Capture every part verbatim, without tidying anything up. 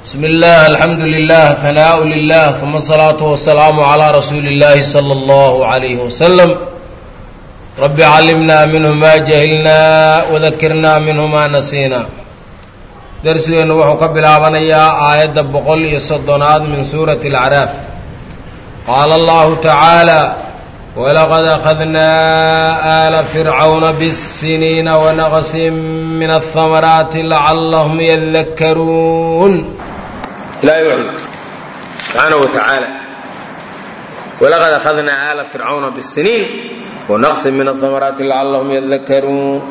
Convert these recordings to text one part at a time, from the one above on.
بسم الله الحمد لله ثناء لله ثم الصلاة والسلام على رسول الله صلى الله عليه وسلم رب علمنا منه ما جهلنا وذكرنا منه ما نسينا درسنا وحو كبلابنيا آية بقول يصدناد من سورة الأعراف قال الله تعالى ولقد أخذنا آل فرعون بالسنين ونقص من الثمرات لعلهم يذكرون لا يعلم سبحانه وتعالى ولقد أخذنا آل فرعون بالسنين ونقص من الثمرات لعلهم يذكرون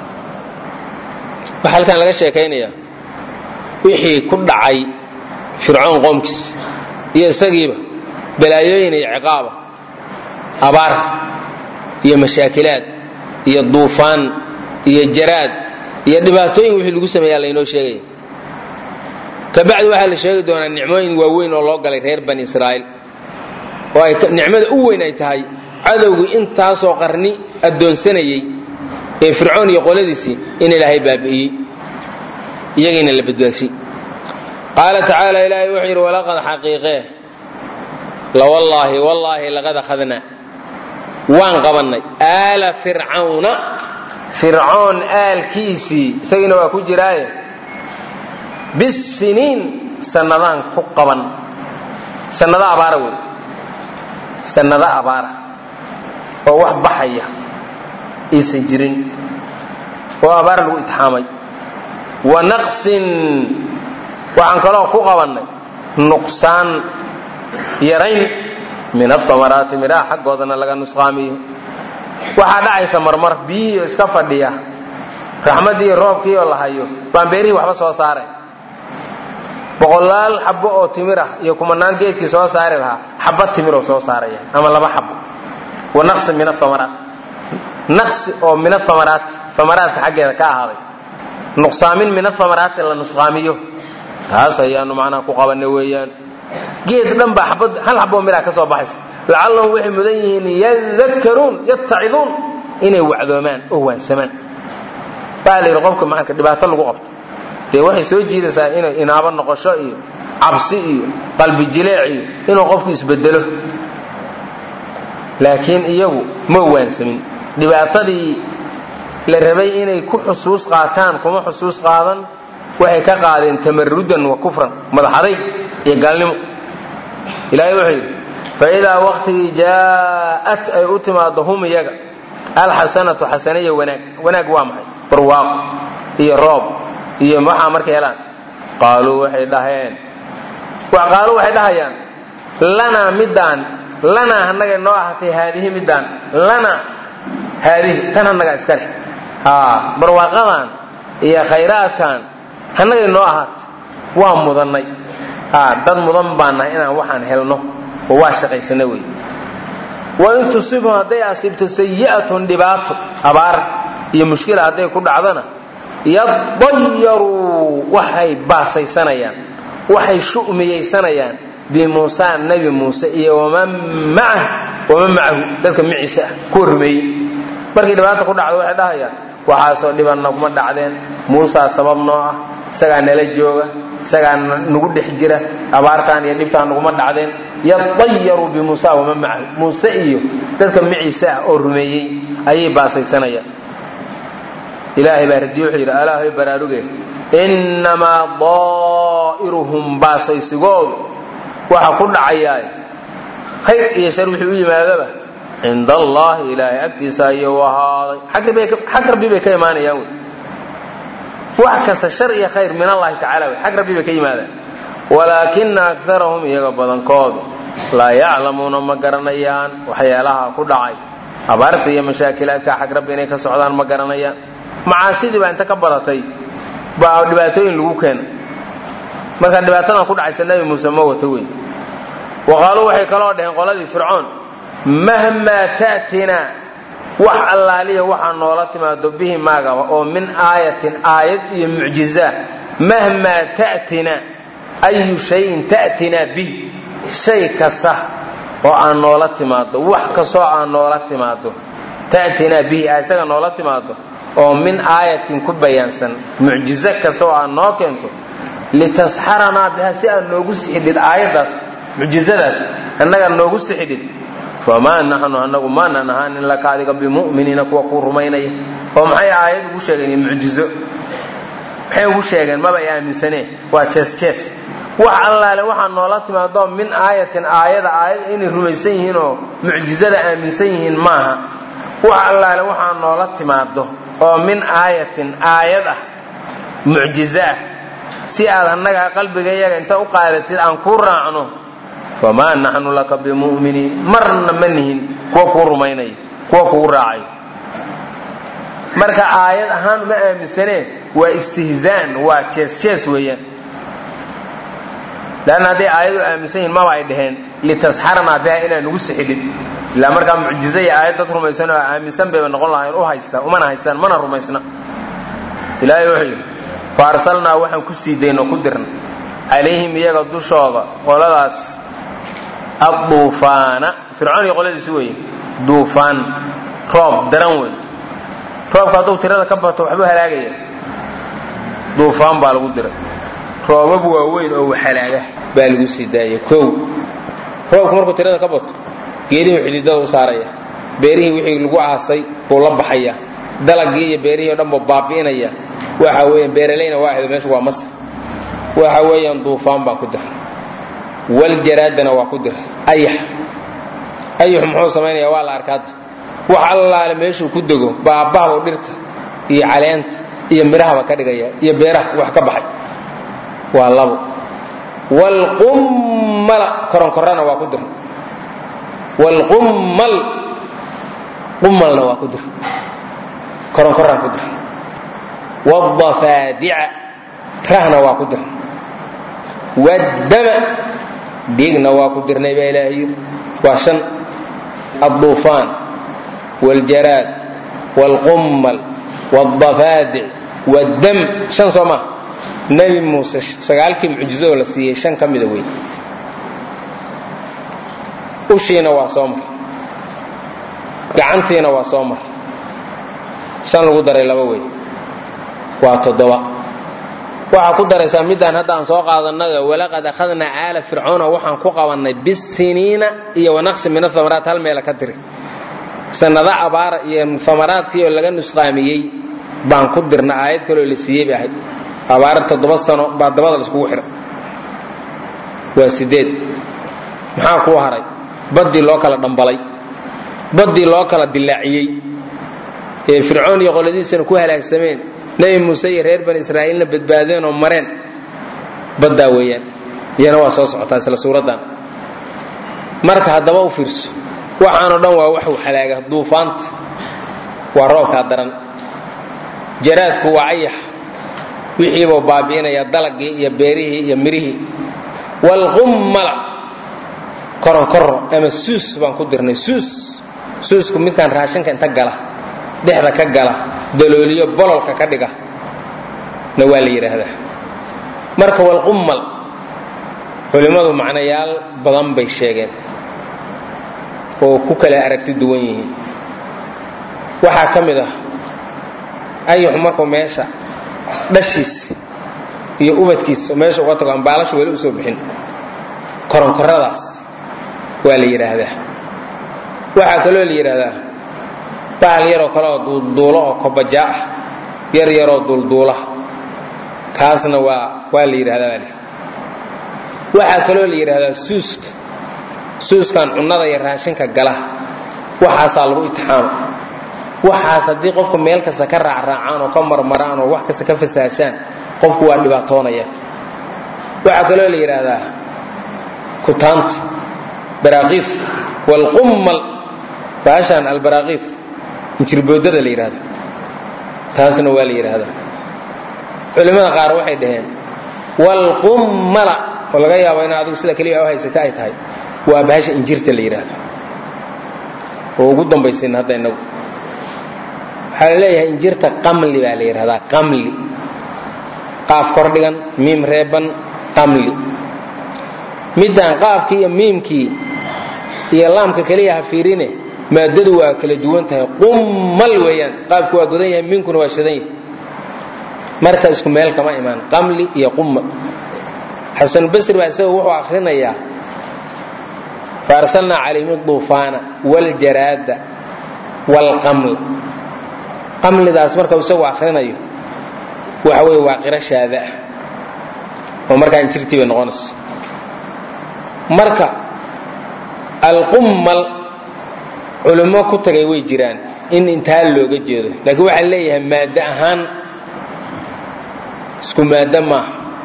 بحال كان laga sheekeynaya wixii ku dhacay fircoon qoomkiis iyo isagiiba balaayoyin iyo ciqaaba abaar iyo mashaakilaad iyo duufaan iyo jaraad iyo dhibaatooyin wixii lagu sameeyaa la inoo sheegay ka bacdi waxa la sheegi doonaa nicmooyin waaweyn oo loo galay reer bani Israa'iil oo ay nicmada u weyn ay tahay cadawgu intaas oo qarni adoonsanayay ee fircoon iyo qoladiisii in ilaahay baabi'iyay iyagina la badbaashay qaala ta'ala ilaahay wuxuu yiri walaqad haqiiqe la wallahi wallahi laqad akhadna waan qabanay aala fircauna fircoon aalkiisii isagina waa ku jiraaye bisiniin sanadan ku qaban sanada abaara weey sanada abaara oo wax baxaya isan jirin oo abaar lagu itixaamay wa naqsin waxaan kaloo ku qabanay nuqsaan yarayn min athamarat miraha xaqoodana laga nusqaamiyo waxa dhacaysa marmar biyo iska fadhiya raxmadii roobkii oo la hayo baan beeri waxba soo saaray boqolaal xabbo oo timir ah iyo kumanaan geedkii soo saari lahaa xabba timir oo soo saaraya ama laba xabbo wa naqs min athamarat naqs oo min athamarat thamarat xaqeeda ka ahaaday nuqsaamin min athamarat la nusqaamiyo taas ayaanu macnaa ku qabanay weeyaan geed dhan ba xabad hal xabbo mira ka soo baxaysa la'allahu wixii mudan yihiin yadhakkaruun yatta'iduun inay wacdoomaan oo waansamaan baalir qofka maanka dhibaato lagu qabto dee waxay soo jiidaysaa inay inaaba noqosho iyo cabsi iyo qalbi jileec iyo inuu qofku isbedelo laakiin iyagu ma waansamin dhibaatadii la rabay inay ku xusuus qaataan kuma xusuus qaadan waxay ka qaadeen tamarrudan wa kufran madaxaday iyo gaalnimo ilaahay wuxuu yiri faidaa waqtigii jaa'at ay u timaado hum iyaga alxasanatu xasaniya wanaag wanaag waa maxay barwaaq iyo roob iyo waxa markay helaan qaaluu waxay dhaheen wa qaaluu waxay dhahayaan lana midan lana hanaga noo ahatay haadihi midan lana haadihi tan hanaga iska leh ha barwaaqadan iyo khayraadkan hanaga noo ahat waa mudanay ha dad mudan baana inaan waxaan helno oo waa shaqaysana way wa intu sibu haday asibto sayi'atun dibaato abaar iyo mushkila haday ku dhacdana yadayyaru waxay baasaysanayaan waxay shu'miyaysanayaan bi Muusa nabi Muusa iyo wama ma'a wama ma'ahu dadka miciisa ku rumeeyay markii dhibaato ku dhacdo waxay dhahayaan waxa soo dhibanna kuma dhacdeen Muusa sabab noo ah isaga nala jooga isaga nagu dhex jira abaartaan iyo dhibtaan naguma dhacdeen yadayyaru bi Muusa wama ma'ahu Muusa iyo dadka miciisa oo rumeeyay ayay baasaysanayaan ilaahay baardiyo xira ilaahay baraaruge inma da'iruhum baasaysigood waxa ku dhacayay khayr iyo shar wixii u yimaadaba inda allah ilaahay agtiisa iyo wahaa xaq rabbi bay ka imaanayaan wax kasta shar iyo khayr min allah ta'ala xaq rabbi bay ka yimaadaan walaakin aktharuhum iyaga badankood la ya'lamuna ma garanayaan waxyaalaha ku dhacay abaarta iyo mashaakilaadka xaq rabbi inay ka socdaan ma garanayaan macaasidi baa inta ka badatay baa dhibaatooyin lagu keenay marka dhibaatada ku dhacaysa nabi Muuse ma wato weyn waqaalu waxay kala dhaheen qoladii fircoon mahma ta'tina wax allaaliya waxa noola timaado bihi maaga oo min aayatin aayad iyo mucjiza mahma ta'tina ayu shay'in ta'tina bi shay kasta oo aan noola timaado wax kasto aan noola timaado ta'tina bi isaga noola timaado oo min aayatin ku bayaansan mucjiza kasto aan noo keento litasxarana biha si aan noogu sixidid aayadaas mucjizadaas annaga noogu sixidid fama nahnu annagu ma nanahan illa kaadiga bimu'minina kuwa ku rumaynay oo maxay aayad ugu sheegeen mucjizo maxay ugu sheegeen maba aaminsaneen waa jees jees wax allaale waxa noola timaado min aayatin aayada aayad in rumaysan yihiin oo mucjizada aaminsan yihiin maaha wax allaale waxa noola timaado oo min aayatin aayada mucjiza si aad annaga qalbigayaga inta u qaadatid aan ku raacno fama nahnu laka bimu'minin marna manihin kuwa ku rumaynay kuwa ku raacay marka aayad ahaan ma aaminsaneen waa istihzaan waa jees jees weeyaan لأن هذه آيات آمسين ما بعدهن لتسحرنا بها إلى نجوس حديد لا مركب معجزة آيات تطرم يسنا آمسين بنقول الله أو هيسا ومن هيسان من الرميسنا إلى يوحي فأرسلنا وحن كسيدين وقدرنا عليهم يجدوا شاغا قال لاس الطوفان فرعون يقول هذا سوي طوفان راب درنوي راب كاتو ترى كبر توحبها لاجيه طوفان بالقدرة roobab waaweyn oo xalaaga baa lagu sidaayay koow roobku markuu tirada ka bato geerihi xididada u saaraya beerihi wixii lagu aasay oo la baxaya dalagii iyo beerihi dhanba baabiinaya waxa weeyaan beeralayna waaxid meesha waa mas waxa weeyaan duufaan baa ku dir wal jaraadana waa ku dir ayax ayax muxuu sameeyaa waa la arkaada wax allaale meesha ku dago baabaha dhirta iyo caleenta iyo miraha ka dhigaya iyo beeraha wax ka baxay والله والقمل كرن كرنا واقدر والقمل قملنا واقدر كرن كرنا واقدر والضفادع رهنا واقدر والدم بيجنا واقدر نبي إلهي وعشان الضوفان والجراد والقمل والضفادع والدم شن صما نبي موسى سقالك معجزة ولا سيء شن كم يدوي وشينا وصامر قعنتينا وصامر شن القدر لبوي واتدوا وعقدر سامدان هذا عن سوق هذا النجا ولقد أخذنا آل فرعون وحن قوقنا بالسنين ونقص من الثمرات هل ما لكتر سنضع عبارة ثمرات كي ولا جن نسقامي بان قدرنا آيات كله للسيء بهاي عبارة تضبطنا بعد بعض الأسبوع وسداد محاك وهري بدي الله كلا دمبلي بدي الله كلا دلاعي فرعون يقول لذي سنكوها لك سمين نبي موسى رير بني إسرائيل بدبادين ومرين بدا ويان ينوى صوص عطاس لسورة دان مركا هدبا وفرس وحانو دان ووحو حلاقة دوفانت وروك هدران جرادك وعيح وحيبو بابين يا دلقي يا بيريه يا مريه والغمل كرن كرن أما السوس بان قدرنا سوس سوس كم كان راشن كان تجلا دحرة كجلا دلولية بلال ككدقة نوالي هذا مركب والغمل ولماذا معنا يال بضم بيشجن وكوكلا أركت الدوانيه وحكم ده أي حمركم ماشى دشيس iyo ubadkiis meesha uga tagaan baalasho wali u soo bixin koron koradaas waa la yiraahdaa waxa kale oo la yiraahdaa baal yar oo kale oo duulduulo oo kobaja yar yar oo duulduula kaasna waa waa la yiraahdaa waxa kale oo la yiraahdaa suuska suuskan cunnada iyo raashinka gala waxaas lagu itixaam waxaas hadii qofku meel kasta ka raacraacaan oo ka marmaraan oo wax kasta ka fasaasaan qofku waa dhibaatoonaya waxa kale oo la yiraahdaa kutaant baraqif wal qummal baashan al baraqif injirboodada la yiraahdo taasna waa la yiraahdaa culimada qaar waxay dhaheen wal qummala oo laga yaabo in aad sida kaliya oo haysata ay tahay waa baasha injirta la yiraahdo oo ugu dambaysin hadda inagu حليه إنجرت قملي بالي هذا قملي قاف كرديان ميم ريبان قملي مدان قاف كي ميم كي يلام ككليها فيرينه ما ددوا كلا دوانتها قمل ويان قاف كوا غدان ميم كن واشدان marka isku meel kama imaan qamli iyo qumma xasan basri baa isagu wuxuu akhrinayaa فارسلنا عليهم الطوفان والجراد والقمل قمل daas marka uu soo akhrinayo waxa way waaqira shaada oo marka intirtiba noqonayso marka al-qummal culimo ku tagay way jiraan in inta looga jeedo laakiin waxa leeyahay maada ahaan isku maada ma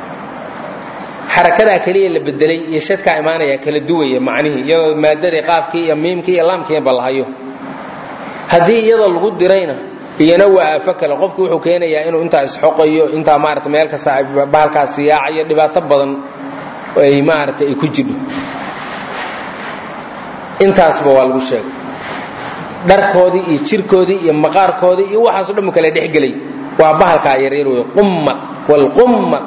حركة كلية اللي بدلي يشد كإيمانية كلا دوية معنيه يا مادة قاف كي يميم كي يلام كي بالهايو هذه يضل الجود درينا ينوع فكر القف كي حكينا يا إنه أنت إسحاقيو أنت مارت مالك صاحب بالك السياع يدي بتبضن أي مارت يكجب أنت أسبوع الوشة درك هذه يشرك هذه يمقار هذه يوحصل مكلا دحجلي وبالك يريرو قمة والقمة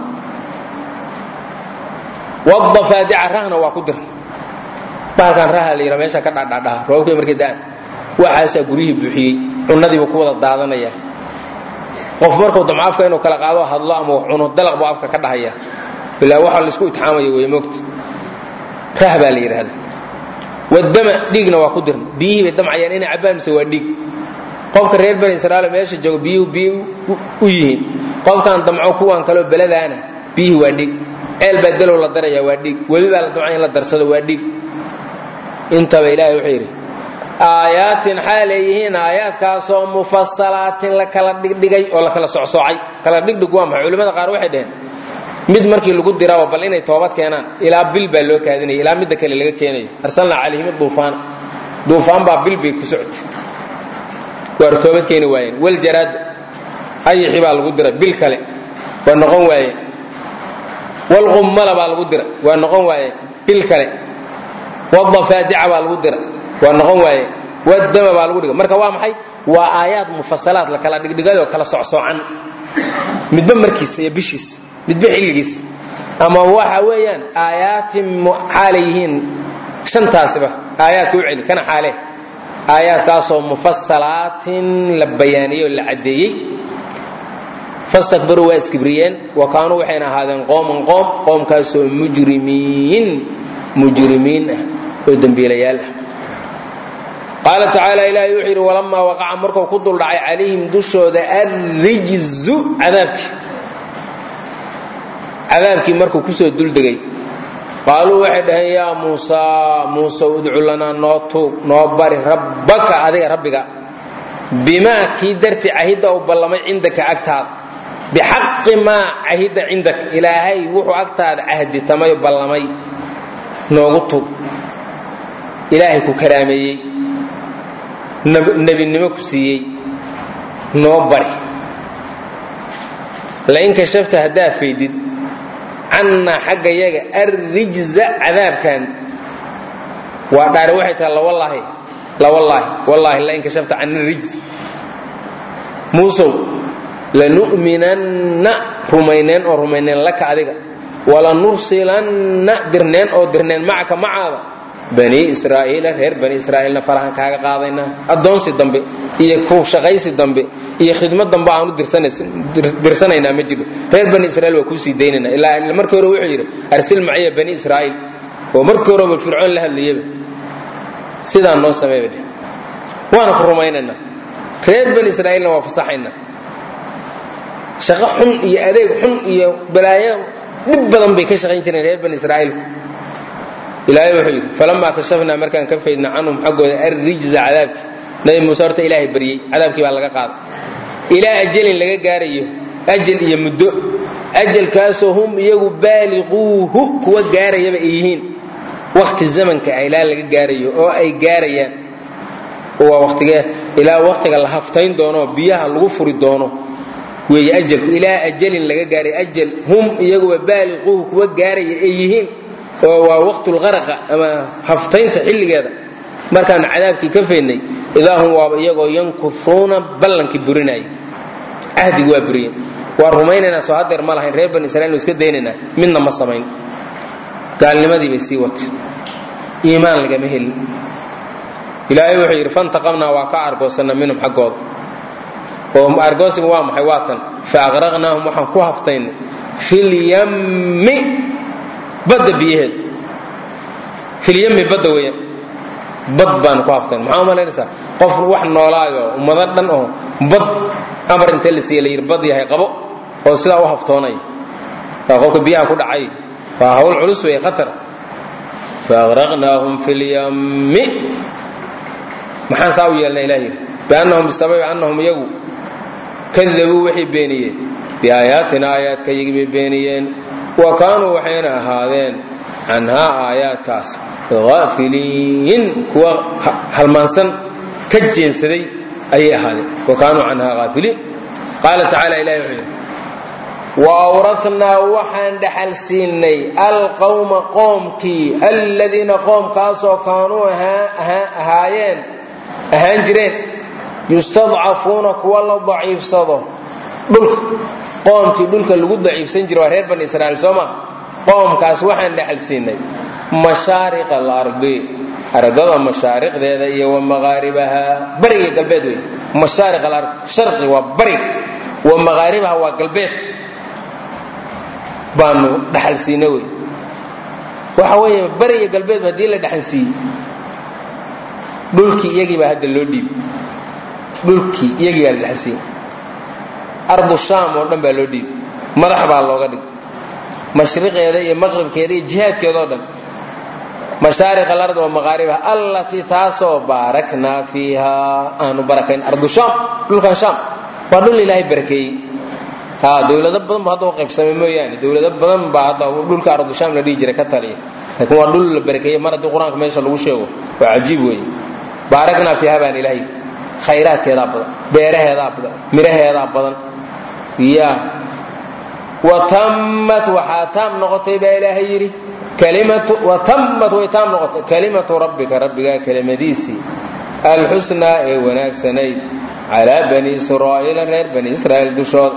والضفادع رهنا وقدر ما كان رها لي رميشا كدادادا روكي markii daan waxaas gurihi buuxiyay cunadii ku wada daadanaya qof markuu damcaafka inuu kala qaado hadlo ama wax cuno dalaq buu afka ka dhahaya bilaa waxa la isku itixaamayo way moogta rahba la yiraahdo wadama dhigna waa ku dirn biyi bay damcayaan in cabaan soo dhig qofka reer bani Israa'iil meesha joogo biyo biyo u yihiin qofkan damco kuwan kale baladaana biyi waa dhig eel badalo la daraya waa dhig waliba la ducay la darsado waa dhig inta ba ilaahay wuxuu yiri aayatin xalayhin aayadkaas oo mufassalatin la kala dhigdhigay oo la kala socsoocay kala dhigdhig waa maxay culimada qaar waxay dhaheen mid markii lagu diraabo bal inay toobad keenaan ilaa bil baa loo kaadinay ilaa mid kale laga keenayo arsalna calayhim duufaan duufaan baa bil bay ku socotay war toobad keeni waayeen wal jarad ay xibaa lagu dira bil kale waa noqon waayeen والغمل بالقدرة ونقوم وياه بالكلام والضفادع بالقدرة ونقوم وياه والدم بالقدرة مركب وامحي وآيات مفصلات لكلا دقيقة وكلا صعصعا مدبر مركز يبشيس مدبر حلقيس أما هو حويان آيات حاليهن شنتاسبة آيات وعلي كان حاليه آيات كاسو مفصلات لبيانية والعدية فاستكبروا واسكبريين وكانوا حين هذا قوم قوم قوم كاسوا مجرمين مجرمين قدام بيليال قال تعالى إلى يحير ولما وقع مركو قدر عليهم دشوا ذا الرجز عذابك عذابك مركو كسو دول دقي قالوا واحد يا موسى موسى ادعو لنا نوتو نوبر ربك هذا ربك بما كدرت عهد أو بلما عندك أكتاب بحق ما عهد عندك إلهي وحو أكتاب عهد تمي بلمي نوغطو إلهي كرامي نبي النمكسي نوبري لئن كشفت هداف في ديد عنا حق يجا الرجز عذاب كان ودار واحد الله والله لا والله والله لئن كشفت عن الرجز موسى لنؤمنن رمينين أو رمينين لك عليك ولا نرسلن درنين أو درنين معك معاذا بني إسرائيل غير بني إسرائيل فرحان كاغا قاضينا الدون سي دنبي iyo ku shaqaysi dambe iyo khidmad dambe aanu dirsanayna ma jiro reer bani Israa'iil waa ku sii deynayna ilaa markii hore wuxuu yiri arsil maciya bani Israa'iil oo markii hore fircoon la hadlayay sida noo sameeyay waana ku rumaynayna reer bani Israa'iil waa fasaxayna shaqo xun iyo adeeg xun iyo balaayo dib badan bay ka shaqayn jireen reer bani Israa'iil ilaahay wuxuu yiri falamma kashafna markaan ka faydna anhum xaqooda arrijz cadaab nabi Muuse horta ilaahay bariyay cadaabkii baa laga qaaday ilaa ajalin laga gaarayo ajal iyo muddo ajalkaasoo hum iyagu baaliquuhu kuwa gaarayaba yihiin waqti zamanka ilaa laga gaarayo oo ay gaarayaan oo waqtiga ilaa waqtiga la haftayn doono biyaha lagu furi doono weey ajalku ilaa ajalin laga gaaray ajal hum iyagu baaliquuhu kuwa gaaraya ay yihiin oo waa waqtul gharqa ama haftaynta xilligeeda markaan cadaabkii ka feynay ilaahum waa iyagoo yankufuuna ballankii burinay ahdi waa buriyeen waa rumaynayna soo hadeer ma lahayn reer bani Israa'iil iska deynayna midna ma samayn gaalnimadii bay sii watay iimaan laga ma helin ilaahay wuxuu yiri fantaqamna waa ka argoosana minhum xaqooda oo argoosin waa maxay waatan fa aqraqnaahum waxaan ku haftayn fil yammi badda biyaheed fil yammi badda weeyaan bad baan ku haftayn maxaa umalaynaysaa qof wax noolaayo ummado dhan oo bad amar inta la siiyay bad yahay qabo oo sidaa u haftoonay waa qofka biyaha ku dhacay waa hawl culus way khatar fa aqraqnaahum fil yammi maxaan saa u yeelnay ilaahay baanahum bisababi annahum yagu kadabuu waxay beeniyeen biaayaatina aayaadka yagibay beeniyeen wa kaanuu waxayna ahaadeen canhaa aayaadkaas haafiliin kuwa halmaansan ka jeensaday ayay ahaadeen wa kaanuu canhaa haafiliin qaala tacaala ilahi wuxuu yidhi وأورثنا وحن دحل سيني القوم قومكي الذين قوم كاسو كانوا هايين هانجرين يستضعفونك والله ضعيف صدو دلك قومكي دلك اللي قد ضعيف سنجر وهير بني إسرائيل سوما قوم كاس وحن دحل سيني مشارق الأرض أرضها مشارق ذا إيه ومغاربها بري قلبي مشارق الأرض شرقي وبري ومغاربها وقلبي baanu dhaxal siinay way waxa weeye bariga galbeed hadii la dhaxal siiyay dhulkii iyagii baa hadda loo dhiib dhulkii iyagii baa la dhaxal siiyay ardu shaam oo dhan baa loo dhiib madax baa looga dhig mashriqeeda iyo maqribkeeda iyo jihaadkeeda oo dhan mashaariq al-ard wa magharibaha allati taasoo baarakna fiha aanu barakayn ardu shaam dhulkan shaam waa dhul ilaahay barakeeyay ها دولة بدن بعض وقف سمي يعني دولة بدن بعض دول كأرض الشام ندي جرى كتالي لكن دول البركة مرة القرآن كمان شلو شيء وعجيب وين باركنا فيها بان إلهي خيرات هذا بدن بيره هذا بدن مره هذا بدن يا وتمت وحاتم نقطة بإلهي كلمة وتمت وتم نقطة كلمة ربك ربك كلمة ديسي الحسنى وناك سنيد على بني إسرائيل غير بني إسرائيل دشور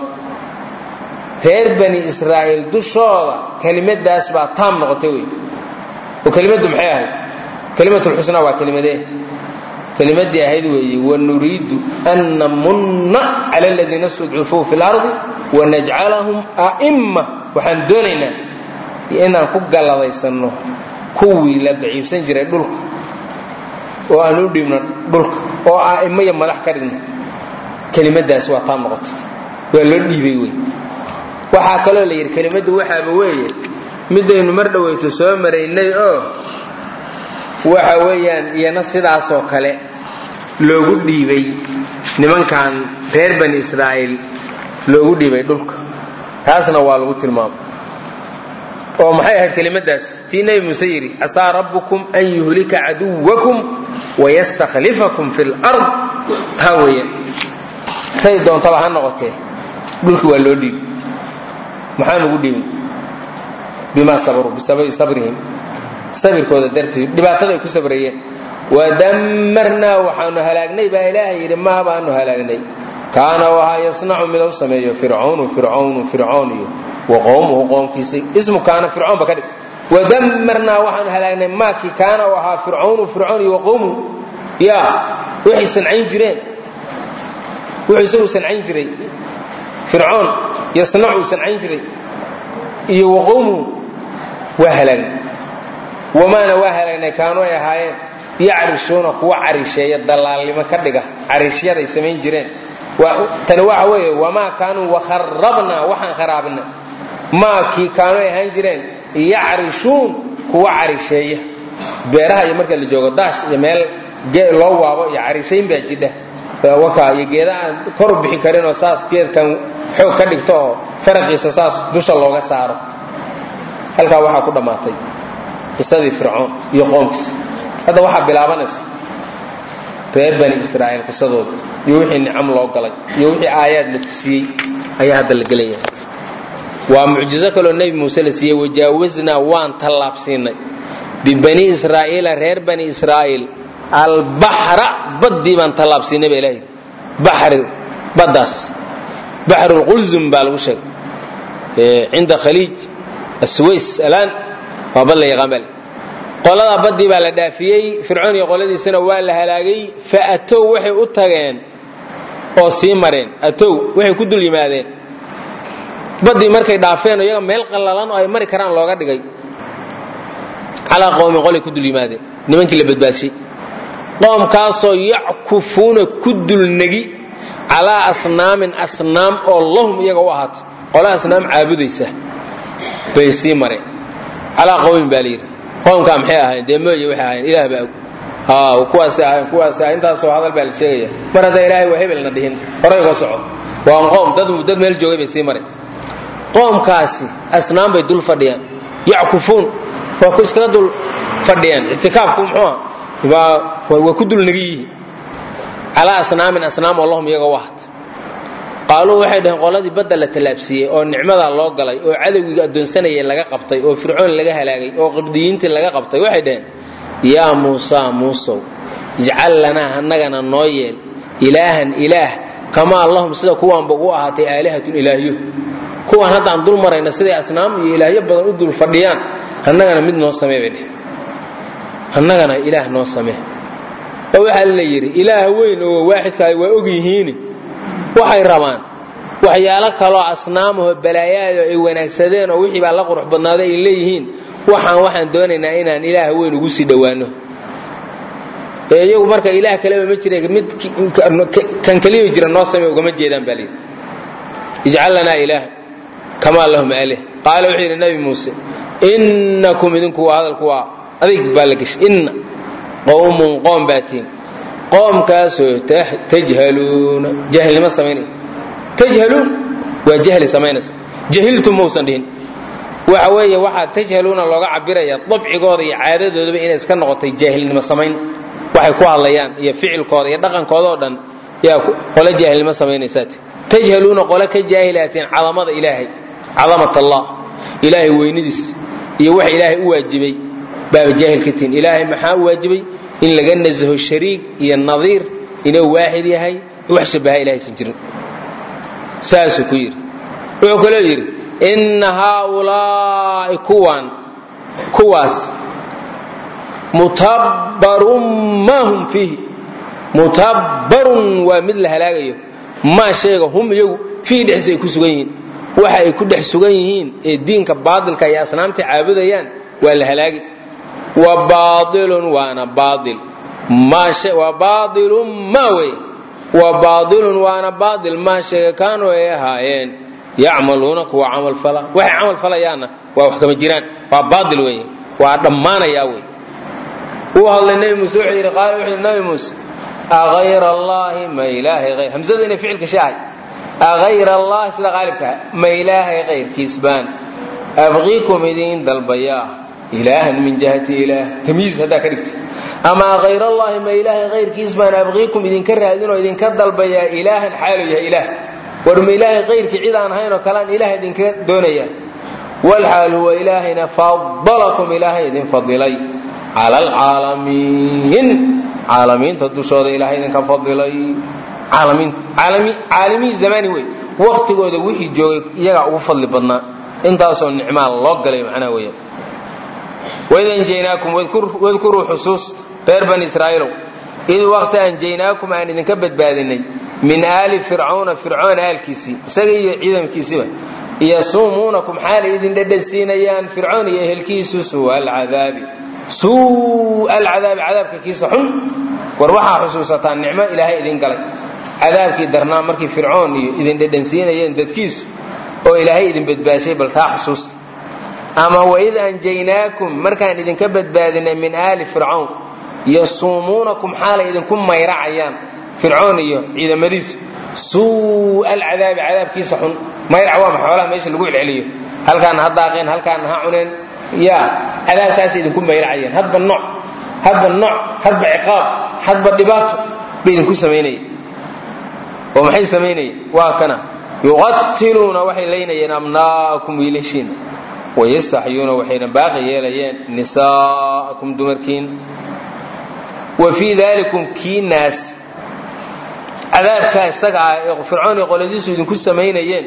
reer bani israa'iil dushooda kelimadaas baa taam noqotay way oo kelimadu maxay ahayd kalimatul husna waa kelimadee kelimadii ahayd weeye wa nuriidu an namunna ala alladhina sud'ufu fil ardi wa naj'alahum a'imma waxaan doonaynaa inaan ku galadaysano kuwii la daciifsan jiray dhulka oo aan u dhibno dhulka oo a'imma iyo madax ka dhigno kelimadaas waa taam noqotay waa loo dhiibay way waxa kale la yiri kelimadu waxaaba weeye midaynu mar dhaweyto soo mareynay oo waxa weeyaan iyana sidaas oo kale loogu dhiibay nimankan reer bani Israa'iil loogu dhiibay dhulka taasna waa lagu tilmaamay oo maxay ahayd kelimadaas tiinay musayiri asa rabbukum an yuhlika aduwakum wa yastakhlifakum fil ard hawiya tay doonta waxa noqotay dhulka waa loo dhiibay maxaan ugu dhiibay bima sabaru bisababi sabrihim sabirkooda dartii dhibaatada ay ku sabrayeen wadammarna waxaanu halaagnay baa ilaahay yiri ma baanu halaagnay kaana waxa yasnacu min sameeyo fir'aun fir'aun fir'aun wa qawmuhu qawmkiisa ismu kaana fir'aun ba kadib wadammarna waxaanu halaagnay ma ki kaana waxa fir'aun fir'aun wa qawmuhu ya wixii sancayn jireen wixii soo sancayn jiray فرعون يصنع سنعين جري إيه وقومه وهلن وما نوهلن كانوا يهاين يعرشون قوة عريشية الضلال لما كدقة عريشية يسمين جرين وتنوع وما كانوا وخربنا وحن خرابنا ما كي كانوا يهاين جرين يعرشون قوة عريشية بيرها يمرك اللي جوغ داش يميل لو وابا يعرشين بيجده وكا يجيدا كور بخي كارين oo saas geedkan xoog ka dhigto faraqiisa saas dusha looga saaro halka waxa ku dhamaatay qisadii fir'aun iyo qoomkiisa hada waxa bilaabanaysa reer bani israa'iil qisadooda iyo wixii nicam loo galay iyo wixii aayad la tusiyay ayaa hada la galaya waa mucjizo kale oo nabi muuse la siiyay wajaawazna waan talaabsinay bi bani israa'iil reer bani israa'iil البحر بدي من طلب سيني بإلهي بحر بدس بحر القلزم بالوشك عند خليج السويس الآن وبالله يغمل قال الله بدي بالدافيي فرعون يقول لي سنة ولا هلاقي فأتوا وحي أتغين oo sii mareen atow waxay ku dul yimaadeen badii markay dhaafeen iyaga meel qallalan oo ay mari karaan looga dhigay ala qowmi qolay ku dul yimaadeen nimankii la badbaashay qoomkaasoo yackufuuna ku dulnagi calaa asnaamin asnaam oo lahum iyaga u ahaata qola asnaam caabudaysa bay sii mareen calaa qowmin baa layidhi qoomkaa maxay ahayn dee mooye waxay ahayn ilaah baa og haa kuwaasi ahayn kuwaasi ahayn intaasoo hadal baa la sheegaya mar hadda ilaahay waa hebelna dhihin horay uga soco waa qoom dad dad meel joogay bay sii mareen qoomkaasi asnaam bay dul fadhiyaan yackufuun waa ku iskaga dul fadhiyaan itikaafku muxuu ah waa ku dul nagiyihiin calaa asnaamin asnaam oo lahum iyaga u ahaata qaaluu waxay dhaheen qoladii badda la tallaabsiiyey oo nicmadaa loo galay oo cadowgiga addoonsanayay laga qabtay oo fircoon laga halaagay oo qibdiyiintii laga qabtay waxay dhaheen yaa muusaa muusow ijcal lanaa annagana noo yeel ilaahan ilaah kamaa lahum sida kuwaanba u ahaatay aalihatun ilaahyo kuwaan hadda aan dul marayna siday asnaam iyo ilaahyo badan u dul fadhiyaan annagana mid noo samee bay dheh annagana ilaah noo samee oo waxaa la yidhi ilaah weyn oo waaxidkaay waa og yihiini waxay rabaan waxyaalo kaloo asnaamaho balaayaado ay wanaagsadeen oo wixii baa la qurux badnaaday ay leeyihiin waxaan waxaan doonaynaa inaan ilaah weyn ugu sii dhowaano ee iyagu marka ilaah kaleba ma jira mid kan kaliyo jira noo samee ugama jeedaan baa layidhi ijcal lanaa ilaah kamaa lahum aalih qaala wuxuu yidhi nabi muuse innakum idinku waa hadalku waa adig baa la gashay inna qowmun qoom baatiin qoomkaasoo tajhaluuna jahilnimo samaynaya tajhaluun waa jahli samaynaysa jahiltum mausan dhihin waxa weeye waxaa tajhaluuna looga cabiraya dabcigooda iyo caadadoodaba inay iska noqotay jaahilnimo samayn waxay ku hadlayaan iyo ficilkooda iyo dhaqankooda oo dhan yaa qole jaahilnimo samaynaysaati tajhaluuna qole ka jaahilaatiin cadamada ilaahay cadamat allah ilaahay weynidiis iyo wax ilaahay u waajibay baaba jaahil ka tihin ilaahay maxaa u waajibay in laga nasaho shariik iyo nadiir inuu waaxid yahay wax shabaha ilaahaysan jirin saasuu ku yidhi wuxuu kaloo yidhi inna haaulaa'i kuwaan kuwaas mutabbarun maa hum fiihi mutabbarun waa mid la halaagayo maa sheega hum iyagu fiihi dhexdiisa ay ku sugan yihiin waxa ay ku dhex sugan yihiin ee diinka baadilka iyo asnaamta caabudayaan waa la halaagi wa baadilun waana baadil maa shay wa baadilun ma way wa baadilun waana baadil maa sheega kaanuu ay ahaayeen yacmaluuna kuwa camal fala waxay camal falayaanna waa wax kama jiraan waa baadil weeye waa dhammaanayaa wey uu hadlay nabi muuse wuxuu yidhi qaala wuxuu yidhi nabi muuse agayra allaahi ma ilaahay hayr hamsadu inay ficilka shaahay agayra allahi sida qaalibkaa ma ilaahay kayrkiis baan abqiikum idiin dalbayaa ilaahan min jihati ilaah tamyiiz haddaa ka dhigta ama agayra allahi ma ilaahay kayrkiis baan abqiikum idinka raadinoo idinka dalbayaa ilaahan xaalu yahay ilaah war ma ilaahay kayrkii cid aan ahayn oo kalean ilaah idinka doonayaa walxaal huwa ilaahayna fadalakum ilaahay idin fadilay cala alcaalamiin caalamiinta dushooda ilaahay idinka fadilay caalamiin zamani wey waqtigooda wixii joogay iyagaa ugu fadli badnaa intaasoo nicmaa loo galay macnaha weeyaan waid anjaynaakum wadkuruu xusuusta reer bani israa'iilow id waqti anjaynaakum aan idinka badbaadinay min aali fircawna fircoon aalkiisii isaga iyo ciidankiisiba yasuumuunakum xaalay idin dhadhansiinayaan fircoon iyo ehelkiisu suu'a alcadaabi suu'a alcadaabi cadaabka kiisa xun war waxaa xusuusataan nicmo ilaahay idin galay cadaabkii darnaa markii fircoon iyo idin dhadhansiinayeen dadkiisu oo ilaahay idin badbaashay bal taa xusuus ama waid anjaynaakum markaan idinka badbaadinay min aali fircawn yasuumuunakum xaalay idinku mayracayaan fircoon iyo ciidamadiisu suu'a alcadaabi cadaabkiisa xun mayrac waa maxoolaha meesha lagu celceliyo halkaana ha daaqeen halkaana ha cuneen yaa cadaabkaas idinku mayracayaan hadba nooc hadba nooc hadba ciqaab hadba dhibaato bay idinku samaynayeen oo maxay samaynayeen waa kana yuqatiluuna waxay laynayeen abnaa'akum wiilashiina wayastaxyuuna waxayna baaqi yeelayeen nisaa'akum dumarkiin wa fii dalikum kii naas cadaabkaa isaga ah ee fircoon iyo qoladiisu idinku samaynayeen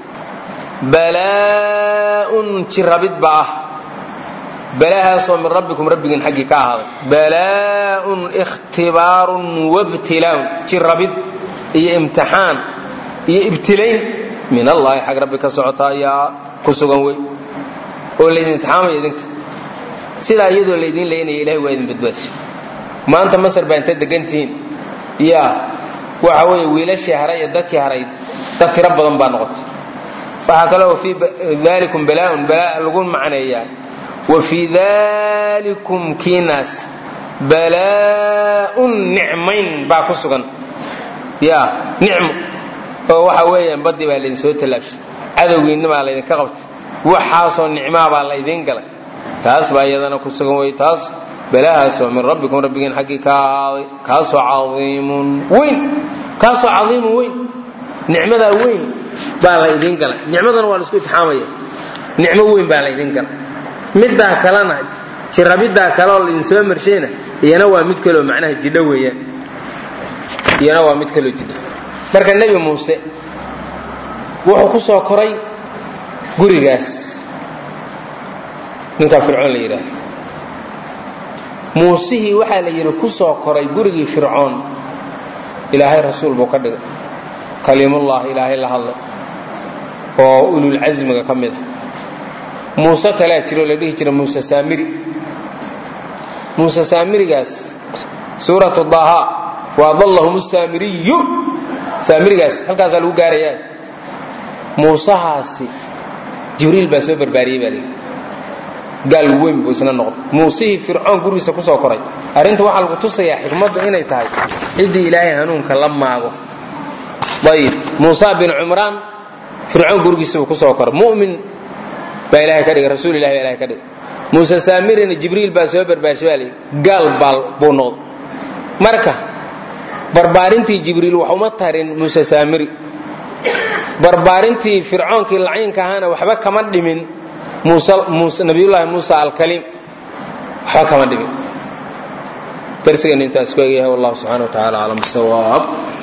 balaa'un jirabid ba ah balaahaasoo min rabbikum rabbigiin xaggii ka ahaaday balaa'un ikhtibaarun wabtilaa'un jirabid iyo imtixaan iyo ibtilayn min allahi xag rabbi ka socota ayaa ku sugan wey oo laydin imtixaamaya idinka sidaa iyadoo laydin leynaya ilahay waa idin badbaadisho maanta masar baa inta degantihiin yaa waxa weeye wiilashii haray iyo dadkii haray dad tiro badan baa noqotay waxaa kaloo fii dalikum balaaun balaa lagu macneeyaa wa fii dalikum kiinaas balaaun nicmayn baa ku sugan yaa nicmo oo waxa weeyaan badii baa laydin soo tallaabshay cadowgiinnimaa laydinka qabtay waxaasoo nicmaa baa laydin galay taas baa iyadana ku sugan wey taas balaahaasoo min rabbikum rabbigiin xaggii ka ahaaday kaasoo caiimun weyn kaasoo caiimun weyn nicmadaa weyn baa laydin galay nicmadana waa laisku itixaamaya nicmo weyn baa laydin galay middaa kalena jirabiddaa kaleoo laydin soo marshayna iyana waa mid kaloo macnaha jidho weeyaan iyana waa mid kaloo jidho marka nebi muuse wuxuu ku soo koray gurigaas ninkaa fircoon la yidhaahdo muusihii waxaa la yidhi ku soo koray gurigii fircoon ilaahay rasuul buu ka dhigay kaliimullah ilaahay la hadlay oo ululcasmiga ka mid ah muuse kalea jiroo la dhihi jira muuse saamiri muuse saamirigaas suuratu daaha waa dallahum saamiriyu saamirigaas halkaasaa lagu gaarayaa muusahaasi jibriil baa soo barbaariyey baa layidhi gaal weyn buu isna noqday muusihii fircoon gurigiisa ku soo koray arrinta waxaa lagu tusayaa xikmadda inay tahay ciddii ilaahay hanuunka la maago ayib muusa bin cumraan fircoon gurigiisa buu ku soo koray mu'min baa ilaahay ka dhigay rasuul ilahi baa ilahay ka dhigay muuse saamirina jibriil baa soo barbaarshay baa layidhi gaal baal buu noqday marka barbaarintii jibriil wax uma tarin muuse saamiri barbaarintii fircoonkii laciinka ahaana waxba kama dhimin nabiyullaahi muusa alkaliim waxba kama dhimin darsigeennu intaas ku egyahay wallahu subxana wa tacala aclam bisawaab